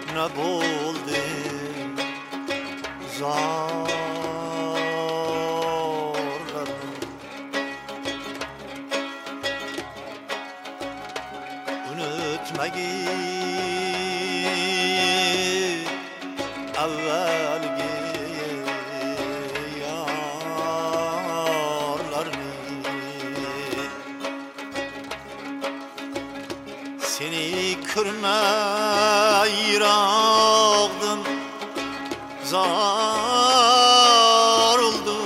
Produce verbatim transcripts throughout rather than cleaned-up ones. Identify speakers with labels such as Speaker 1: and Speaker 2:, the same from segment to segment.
Speaker 1: ne bo'ldi zorlar unutmagin avvalgi yorlarni seni ko'rmay yiroqdan zorildi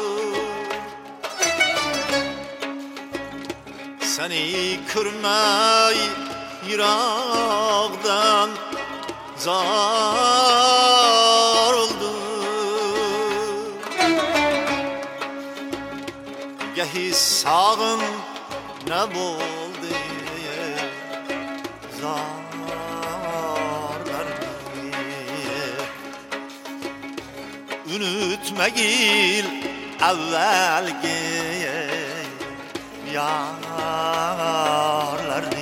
Speaker 1: seni ko'rmay yiroqdan zorildi gahi sog'in ne bo'ldi unutmagil avvalgi yorlarni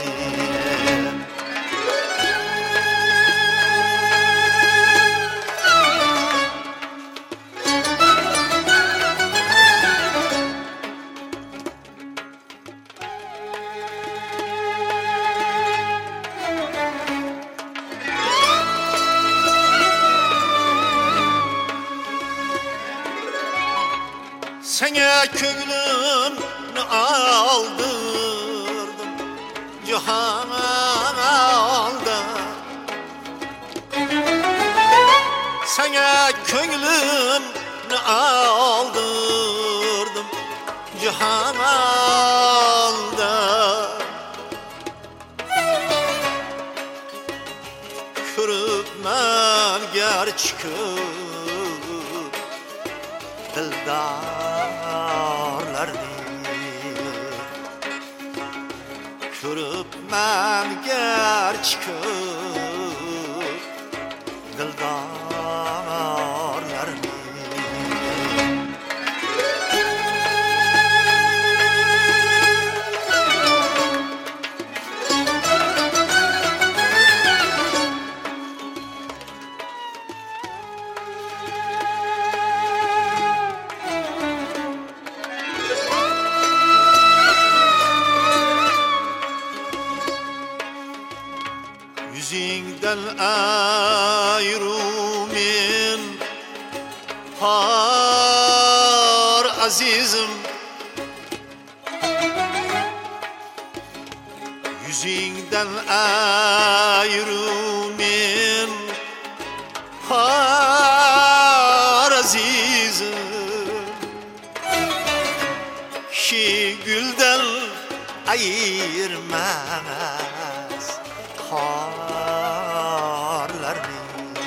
Speaker 1: Sana köngülümü aldırdım Cihana aldı Sana köngülümü aldırdım Cihana aldı Kırıpman gerçek dildarlarni ko'ribman garchi ko'p dildarlarni Yüzünden ayrılmayın har azizim Yüzünden ayrılmayın har azizim Ki gülden ayırmaz harlarni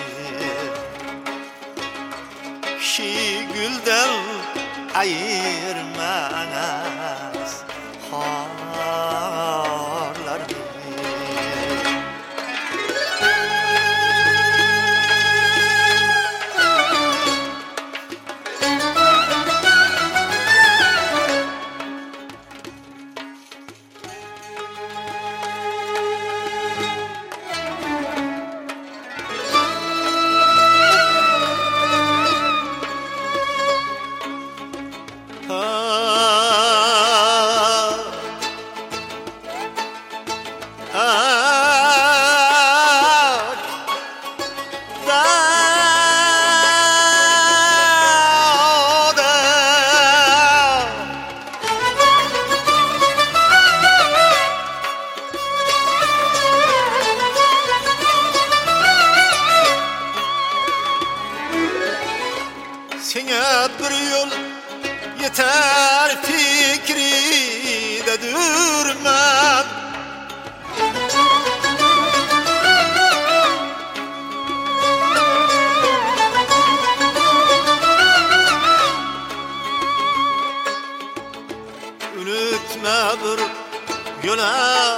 Speaker 1: Ki gülden ayırmaz harlarni Sana bir yol yeter fikri de durmam Unutma bir yola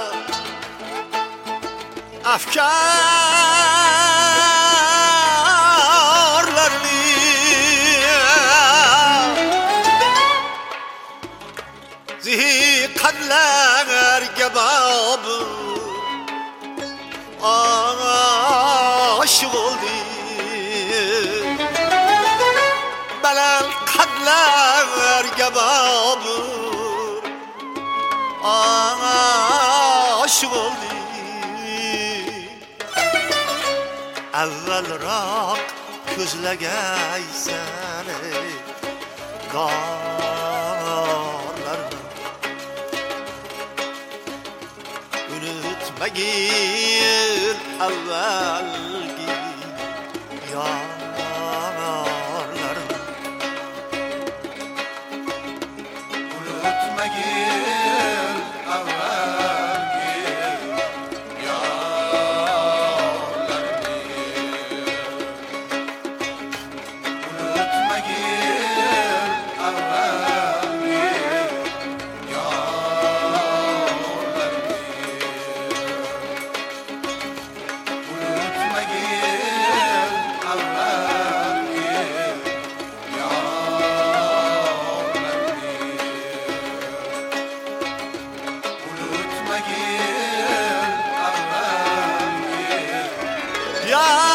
Speaker 1: afkarlarni Zihi kadlar gebabı avvalroq ko'zlagaysan qorlarni unutmagin avvalgi yorlarni
Speaker 2: unutmagin avvalgi yorlarni unutmagin avvalgi yorlarni unutmagin avvalgi
Speaker 1: Ya